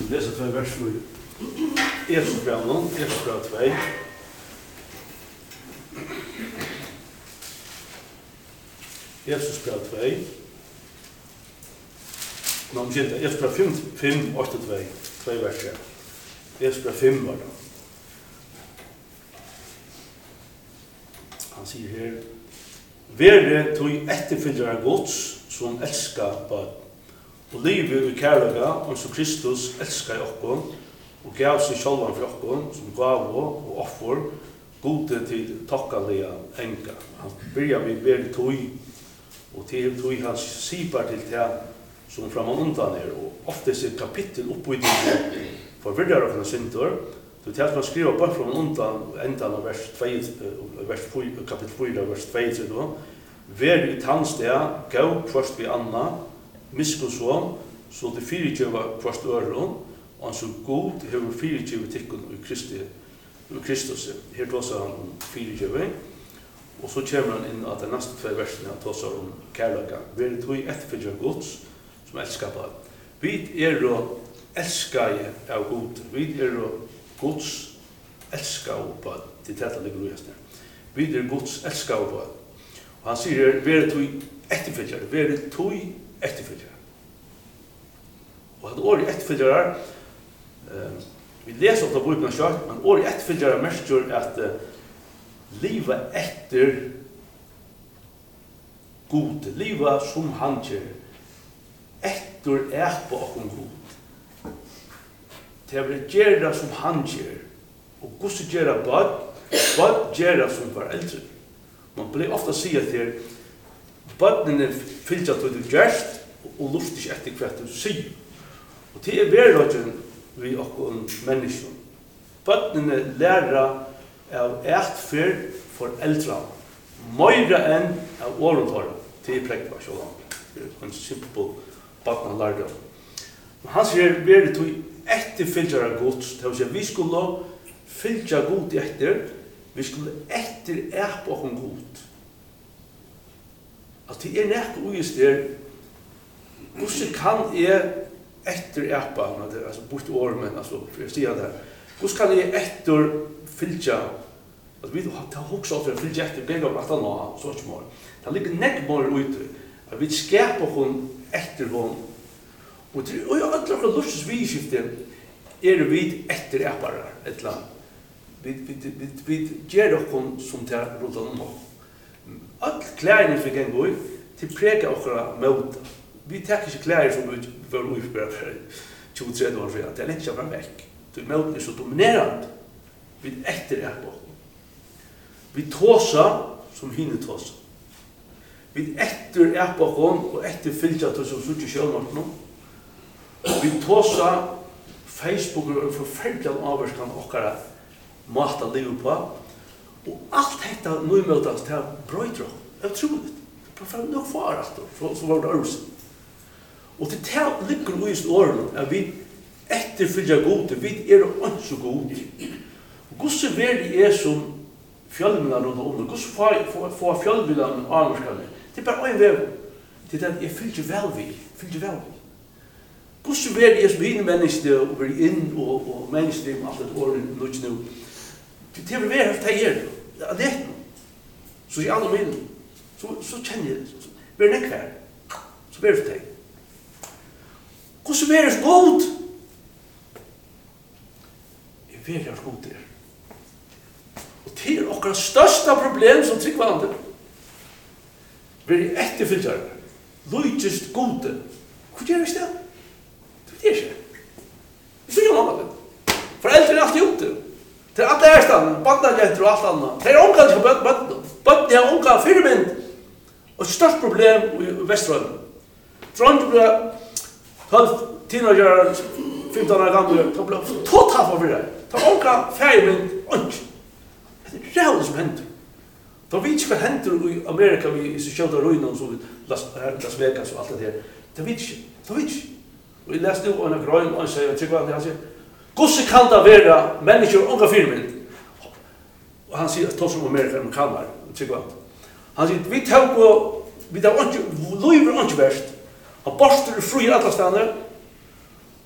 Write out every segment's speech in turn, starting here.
läser 2 vers för Efesierbrevet 2. Efesierbrevet 2. Man begynner Efesierbrevet 5, 8, 2 verser. Efesierbrevet 5 var det. Han sier her, «Vere tog etterfølgere gods som elsker barn, og livet i kærlega, og som Kristus elsker okkon, og gav seg sjálvan for okkon, som gav og offer, gode til takkalige enga.» Han byrjar vi vere tog, og til tog han sipar til det som framan undan er, og ofte er kapittel oppbygging for virrar okkona synder, så det man skriver bara från undan ändan av vers 2, kapitel 4, vers 2 då. Vär i tandsteg, gå först vid Anna, miskunnsson, så det fyrirgjöva först öron, och så god hur fyrirgjöva tikkun i Kristus. Här tåsar han om fyrirgjöva, och så kommer han in att de nästa 2 verserna tåsar om kärleka. Vär i tog ettfyrirgjöva gods som älskar barn. Vi är då älskade av god. Vi är då Guds elskar och barn. Det täta ligger i hästen. Vi är Guds elskar och barn. Och han säger, vere tog efterföljare. Vere tog efterföljare. Och att året efterföljare, vi läser ofta bøkene kjørt, men året efterföljare mestjer att liva efter god. Liva som han gjør. Efter på okkom god. Det blir gjøre som han gjør. Og hvordan gjøre bad gjøre som foreldre. Man blir ofta sige til badene fyllt at du gjørst og luft ikke etter hva du sier. Og det er hverdagen vi okkom mennesker. Badene lærer av etferd foreldre. Møyre enn av årentåret. Det er prekva så langt. Det er en simpel badene lærer. Men han sier, vi er det efterfylgjare gods, det vil si vi skulle fylgja god etter, vi skulle etter på okkom god. At det er nekk uist der, hvordan kan jeg etter på, altså bort ormen, altså for jeg sier det her, hvordan kan jeg etter fylgja, at vi har hoksa av for å fylgja etter, begge om at han har, så ikke mål. Det ligger nekk mål ute, at vi skap okkom etter hånd, og jeg har alltid akkurat lustes vidskiftet er vi etter eparar, et eller annet. Vi gjør okkom som det er rundt om. Alle klærne fikk en gå til prega okra møta. Vi tar ikke klær som vi var uifbæra for 23 år siden. Det er ikke bare vekk. Møten er så dominerande. Vi etter eparar. Vi tåsa som hinne tåsa. Vi etter eparar og etter fylgja til som sutt i sjølmarknum. Vi tåsa Facebook er forferdelig avvarskan okkara måte å leve på. Og alt dette nøymøtast til brøyder. Jeg tror det. Det er nok faret, så var det øvelsen. Og til det ligger uist årene at vi etterfylger gode, vi er ikke så gode. Hvordan verdig er som fjallmennene rundt om, hvordan får fjallmennene avvarskane? Det er bare en vei. Det er at jeg fylger vel vi. Hvordan verdig er som hine mennesker og blir inn og mennesker om alt et årene nå. Det er vel at jeg er det. Så i alle middel, så kjenner jeg det. Vi er nekk her. Så ber det. Hvordan er det god? Jeg er god der. Og det er akkurat største problem som tryggvande. Vi er etterfylgjare. Lujtest gode. Hva gjør vi stedet? Det er ikke. Vi står jo noe av det. Foreldre er alltid ute. Det er alle ærstanden, badnagenter og alt annet. Det er omgang til bøttene. Bøttene er omgang firmynd. Og et størst problem i Vestrøyden. Trondheim ble 12 år, 15 år gamle, det ble totalt forvirret. Det er omgang firmynd, og det er rævlig som hender. Da vet ikke hva hender i Amerika, vi kjøter ruinen, som Las Vegas og alt det der. Det vet ikke. Og jeg leste jo en grøn, og han sier, hvordan kan det være mennesker unga firmynd? Og han sier, tar som amerikaner, han sier, vi tar løyver ikke verst, han borster fri i alle stedene,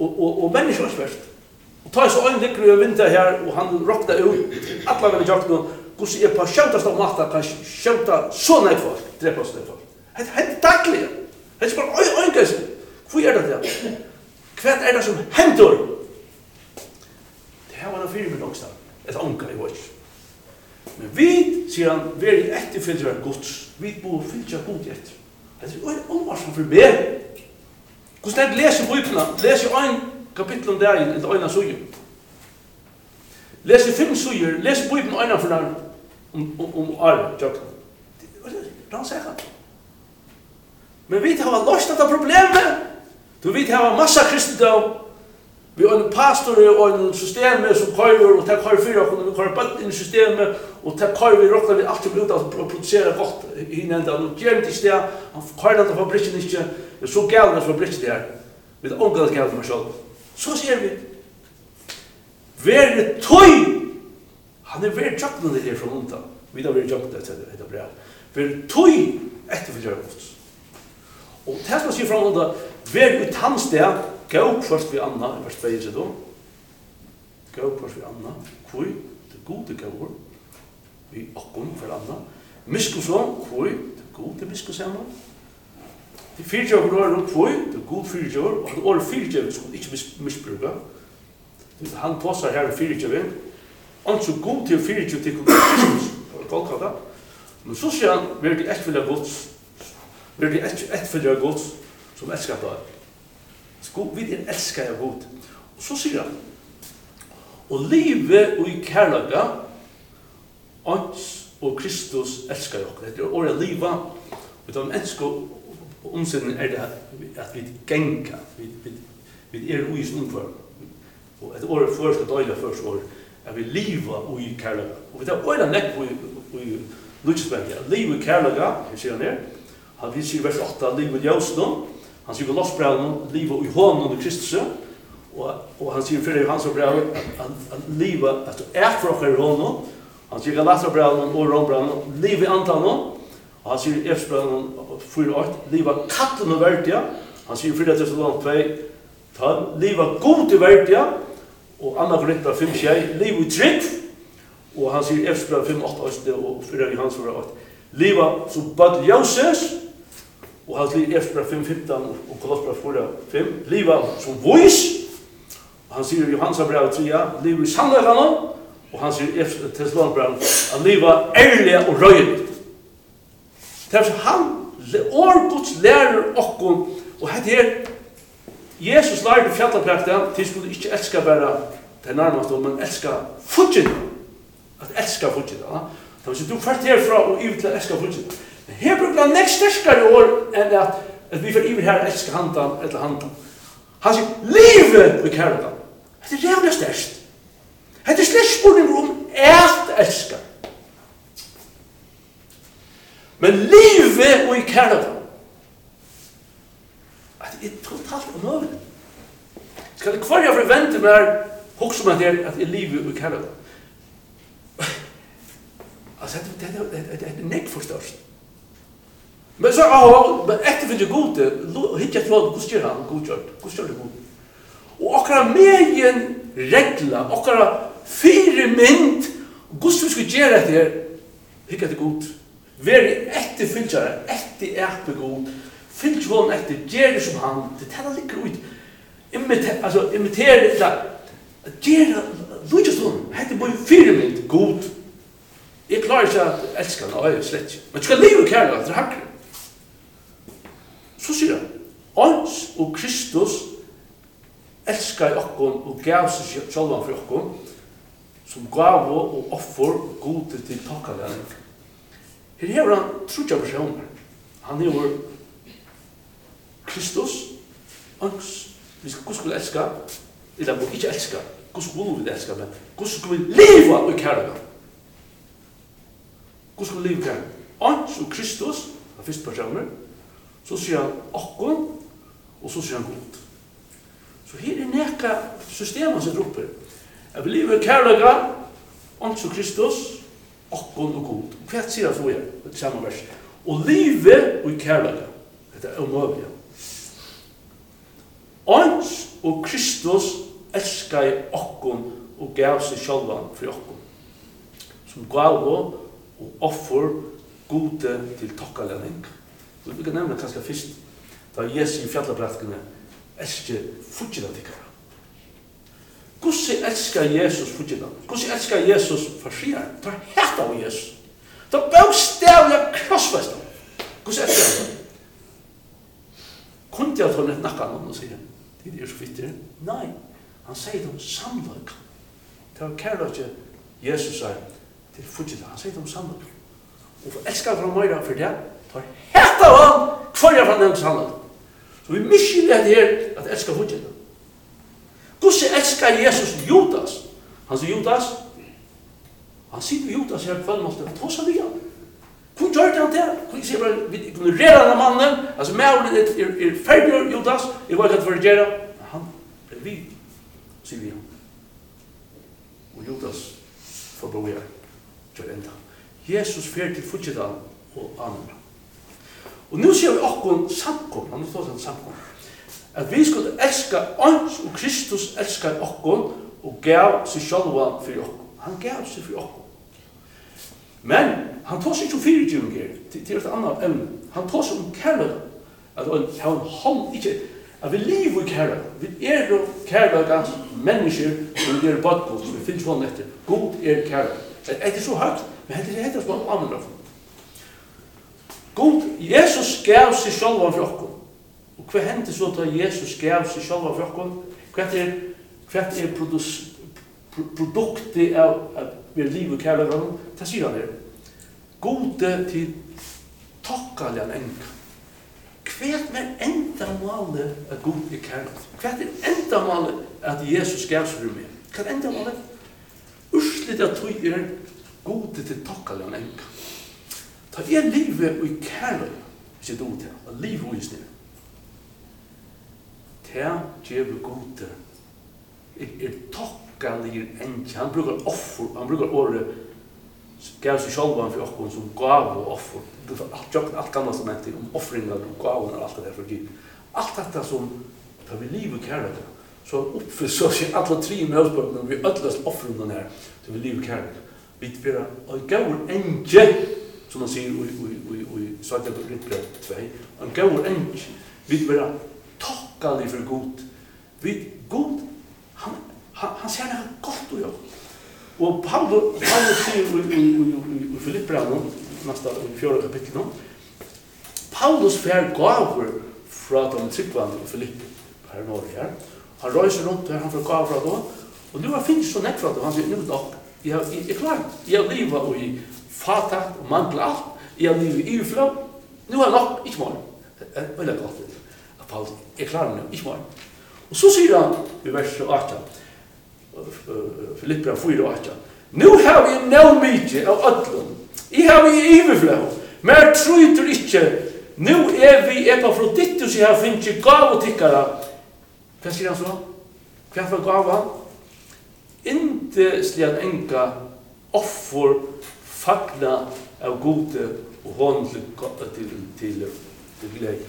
og människor svärt. Och tar så en lycklig vinter här och han rockade ut alla väl jag då hur ser på skjutas av matta kan skjuta så nej folk drepa oss det folk. Det tackligt. Det är bara oj gas. Hur är det där? Kvart är det som händer? Det här var en film också. Ett anka i watch. Men vi ser han very efterföljare Guds. Vi bor fylja Gud efter. Det är allvarsamt för mig. Hur snart läser Bibeln? Läser en kapitel om det i den ena sugen. Läser 5 suger, läser Bibeln ena för där om all jag. Då säger han. Men vi har löst detta problemet. Du vet har massa kristendom. Vi har en pastor och en system som kör och tar fyra och vi kör på in systemet och tar vi rockar vi allt ut att producera gott innan det gör inte det. Han kör det för bridge inte. Det så gäller för bridge där. Med onkel gäller för så. Så ser vi. Vär toy. Han är väl chockad det från undan. Vi då vill jobba det bra. För toy efterföljare Guds. Och det som säger från undan vär ut hans där gå först vi Anna i vers 2 då. Gå först vi Anna. Kvui det gode gåvor. Vi okkom för Anna. Miskuson kvui det gode miskusen. Det fyrtjör då kvui det god fyrtjör och det all fyrtjör som inte missbruka. Han passar här fyrtjör. Och så god till fyrtjör till Golgata. Men så ser han vill det efterfölja Guds. Vill det efterfölja Guds som älskar dig. Skog vi älskar jag Gud. Och så säger han. Och livet och i kärleka och Kristus älskar jag. Det är året liva. Utan älskar omsättningen är det att vi gänga. Vi är uis ungefär. Och ett år första dagen första år är vi liva och i kärleka. Och vi tar året näck i Lutsberg. Liv och kärleka. Jag ser ner. Han vill se vers 8. Liv och ljusdom. Han säger lostbrevlen livet i honom och Kristus och han säger för hans brev att livet att efterfråga honom. Han säger Galaterbrevlen och Rombrevlen livet antan och han säger Efesbrevlen 4:8 livet katten och värdiga. Han säger för det så 2 ta livet god i värdiga och andra Korinthierbrev 5:6 livet trygg och han säger Efesbrevlen 5:8 och för hans brev livet som bad Joses. Och han säger Efesierbrev 5:15 och Kolosserbrev 4:5 liva som voice. Och han säger Johannesbrev 3 liva i sannheten och han säger Thessalonikerbrev att liva ärliga och röjligt. Därför han Guds lärare och här Jesus lärde fjällapräkten till skulle inte älska bara det närmaste men älska fudgen. Att älska fudgen. Så du först härifrån och ut till älska fudgen. Här brukar nästa starkare år än att vi får iver här älska handan eller handan. Han säger livet vi kärleka. Det är jävla störst. Det är släckspårning om att älska. Men livet och i kärleka. Det är totalt omöjligt. Ska det kvar jag förvänta mig också med det att det är livet och i kärleka. Alltså det är näck förstörst. Men så men efterföljer gode, hittar vad Gud gör han godgjort. Gud gör det god. Och akkurat med regla, akkurat fyra mynd, Gud ska göra det här, hittar det god. Vär efterföljare, efter god. Fylg honom efter, gör det som han, det talar ligger ut. Alltså imitera det, gör det honom, hittar bara fyra mynd, god. Jag klarar inte att älska honom, slett. Men du ska leva kärlek, det är hackare. Så säger han, ons och Kristus älskar oss och gav sig själva för oss som gav och offer gode till tackaren. Här har han trutja personer. Han är Kristus, ons, vi skulle älska, eller inte älska, Gud skulle vi älska, men Gud skulle leva i kärleken. Gud skulle leva i kärleken. Ons och Kristus, av första personer, så säger han okkom och så säger han god. Så här är näka systemen som ropar. Jag vill leva i kärleka, ons och Kristus, okkom och god. Vad säger han så här? Det är samma vers. Och livet och i kärleka. Det är omöjligt. Ons og Kristus elskar okkum og gav seg sjálvan for okkum. Som gav og offer gode til tokkalæring. Så vi kan nevna kanskje fyrst, da Jesus i fjallabrætkene elskar fudgjela tikkara. Hvordan elskar Jesus fudgjela? Hvordan elskar Jesus farsiar? Det er helt av Jesus. Det er bokstavlig krossfesta. Hvordan elskar han? Kunne jeg ta litt nakka noen og sier, det er så fittere? Nei, han sier dem samløk. Det var kærløkje Jesus sier til fudgjela. Han sier dem samløk. Og for elskar fra meira for det, tar helt av han hver jeg fra nevnt samløk. Så vi miskylder det her at elskar fudgjela. Hvordan elskar Jesus Judas? Han sier Judas, han sier Judas her kveldmålte, hva sa vi han? Hvor gjør han det? Hvor sier bare, vi kunne reda denne mannen, altså mauren er ferdig Judas, jeg var ikke for å gjøre, han ble vi, sier vi han. Og Judas får bo her, gjør enda. Jesus fer til fudgjedan og andre. Og nå sier vi akkurat samkom, han står sånn samkom, at vi skulle elska oss, og Kristus elskar okkom, og gav seg sjálvan for okkom. Han gav seg for okkom. Men han tar seg ikke om fyrirgivninger, til et annet emne. Han tar seg om kærlighet, at han hånd ikke, at vi lever i kærlighet. Vi jo kærlighet mennesker, som vi badgod, som vi finner sånn etter. God kærlighet. Det er ikke så høyt, men det er som han anvender. God, Jesus gav seg sjálvan for okkom. Og hva hendte så da Jesus gav seg sjálvan for okkom? Hva produktet av vi liv og kærlighet? Det sier han her. Gode til tokkaljan enka. Hva enda målet at god kærlighet? Hva enda målet at Jesus gav seg for meg? Hva enda målet? Urslit at tog gode til tokkaljan enka. Ta livet og kærlighet, hvis jeg dog til, og livet og snir. Ta gjør gode tokkaljan enka. Han brukar offer, han brukar året gav seg sjálvan for okkur som gav og offer. Alt gammalt som nevnte om offringar og gaven og alt det der for Gud. Alt dette som tar vi liv og kærlighet, så oppfyller så skjer alle tre møtspunktene, vi ødlast offringen her, til vi liv og kærlighet. Vi tar en gaur enge, som han sier i Svartjad og Rytbrev 2, en gaur enge, vi tar takkalig for God. God, han ser det godt å gjøre. Og Paulus sier i Filippbrevet, nesten i 4. kapittel, Paulus fer gaver fra de tryggvande i Filippi, her i Norge her. Han røyser rundt her, han får gaver fra det, og nå finnes så nekk fra det, han sier, nå nok, jeg er klar, jeg har livet i fatakt og mangler alt, jeg har livet i uflå, nå er nok, ikke morgen. Det er veldig godt, at Paulus er klar nå, ikke morgen. Og så sier han i vers 18, Filippra 4:8. Nu har vi nå mykje av ödlun. I har vi iveflå. Men trøyter ikkje. Nu vi Epafrodittus i har finnst gavotikkara. Hva sier han så? Hva for gav han? Inte enka offer fagna av gode og hånd til glede.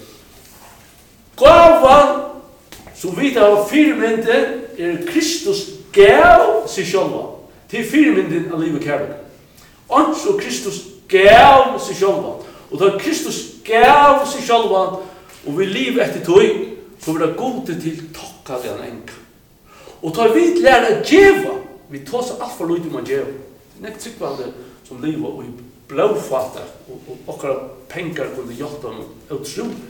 Gavan som vi tar firmynden Kristus gav seg sjálva til firmynden av livet kærlighet. Og så Kristus gav seg sjálva. Og da Kristus gav seg sjálva og vi liv etter tog, så vil det gode til tokkaljan enka. Og da vi lærer å djeva, vi tar seg alt for lyd om å djeva. Det er ikke tryggvalde som livet og i blåfatet og akkurat penger kunne hjelpe dem utrolig.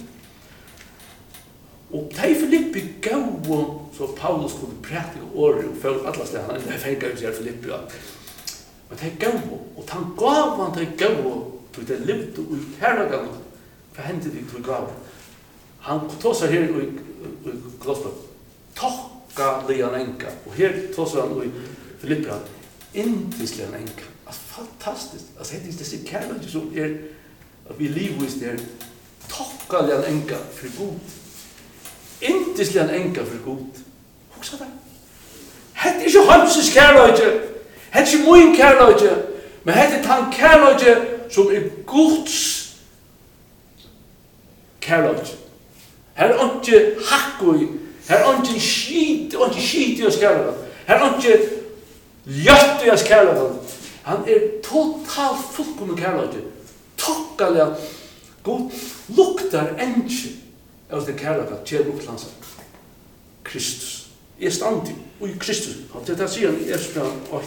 Og de Filippi gav, så Paulus kunne prætika året og følge alle steder, han enda fengt ut seg Filippi. Men de gav, og han gav han de gav, til de levde i kærlagan, hva hendte de til gav? Han tog seg her i Kolosser, tokka lian enka, og her tog seg han i Filippi, indislig en enka. Fantastisk, altså det er disse kærlagan som at vi livvis der, tokka lian enka for god. Indislig en enka for god. Hugsa det. Hette ikke Hamses kærløyde. Hette ikke min kærløyde. Men hette han kærløyde som Guds kærløyde. Her ikke hakku i. Her ongen skit i oss kærleik. Her ongen ljøtt i oss kærleik. Han totalt fullkommen kærleik. Tokkalega god luktar engi av det kærleik til luktlansa. Kristus. Jeg stand i Kristus. Det sier han i Efesbrevet 8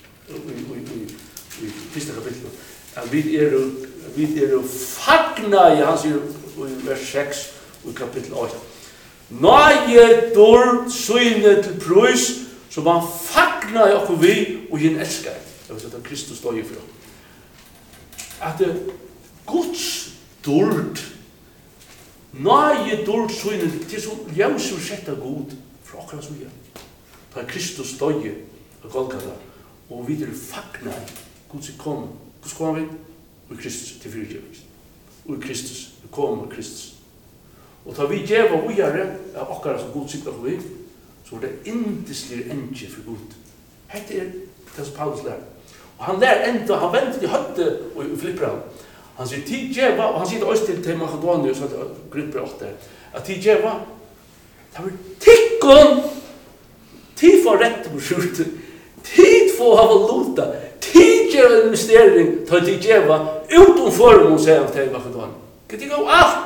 i første kapittel. At vi fagna i, han sier i vers 6 i kapittel 8. Nøye dår syne til prøys, som han fagna i okkur vi og hinn elskar. Det vil si at Kristus døy for. At Guds dård, nøye dård syne til som ljøsur sett av god fra okkur som gjør. Da Kristus døy av Golgata, og vi fagna i Guds kom. Guds kom vi? Og i Kristus til fyrtjøvelse. Og i Kristus, vi kom med Kristus. Og da vi djeva ujare av okkara som god sikta for vi, så var det indeslige enge for god. Hette det som Paulus lærer. Og han lærer enda, han ventet i høtte og i Filippra. Han sier, tid djeva, og han sier det også til Makedonien, så hadde grupper 8, at tid djeva, det var tikkun, tid for rett på skjorte, tid for hava lota, tid djeva investering, ta tid djeva, utom formon, sier han til Makedonien. Kan tid gå alt?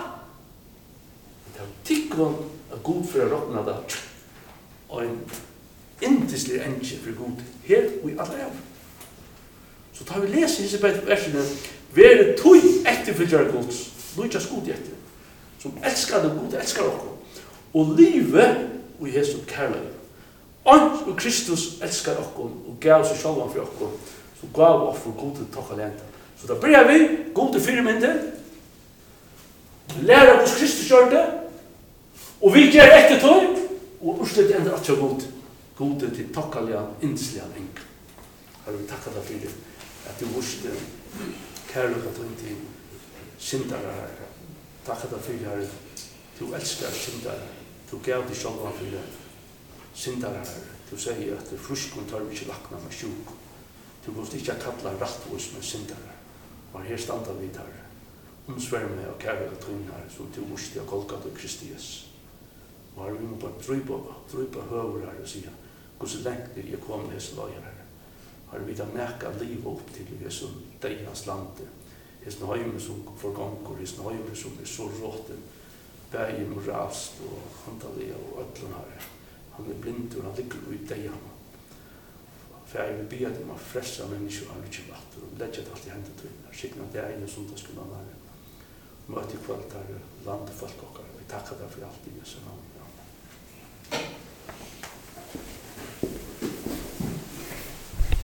Tikkun er god for å råkna det, og en indeslig enge for god, her og i alle av. Så tar vi lese disse versene, være tog etterfyllere gods, lujtjas god etter, som elskar det god, elskar okkur, og livet og Jesu kærleik. Og Kristus elskar okkur, og gav seg sjálvan for okkur, så gav okkur gode tokka lenta. Så da bryr vi, gode fyrmynder, lærer hos Kristus gjør det, og vi gjør etter tog, og urslet enda at jeg gode til tokkalega, indeslega enk. Har vi takka deg for det, at du vorste kærløyga til syndare her. Takka deg for det, du elskar syndare, du gav deg sjálvan for det, syndare her. Du sier at fruskun tar vi ikke lakna med sjuk. Du måste ikke kalla rattvås med syndare. Og her standa vi der, omsverme og kærløyga til her, som du vorste av Golgata og Kristius. Og her vi må bare drøypa høver her og sige, hvordan lengt er jeg kom til løyer her. Her vi da mekka livet opp til Jesu deians lande. Hesten høyme som forganger, hesten høyme som så råten, bæg moralst og handalega og ødlen her. Han blind og han ligger ut deian. For jeg vil be at man fressa mennesker har ikke vatt og legger det alt i hendet til henne. Skikna deian og sundagskunnen her. Møte kvalt her landefolk okkar. Vi takkar deg for alt i Jesu.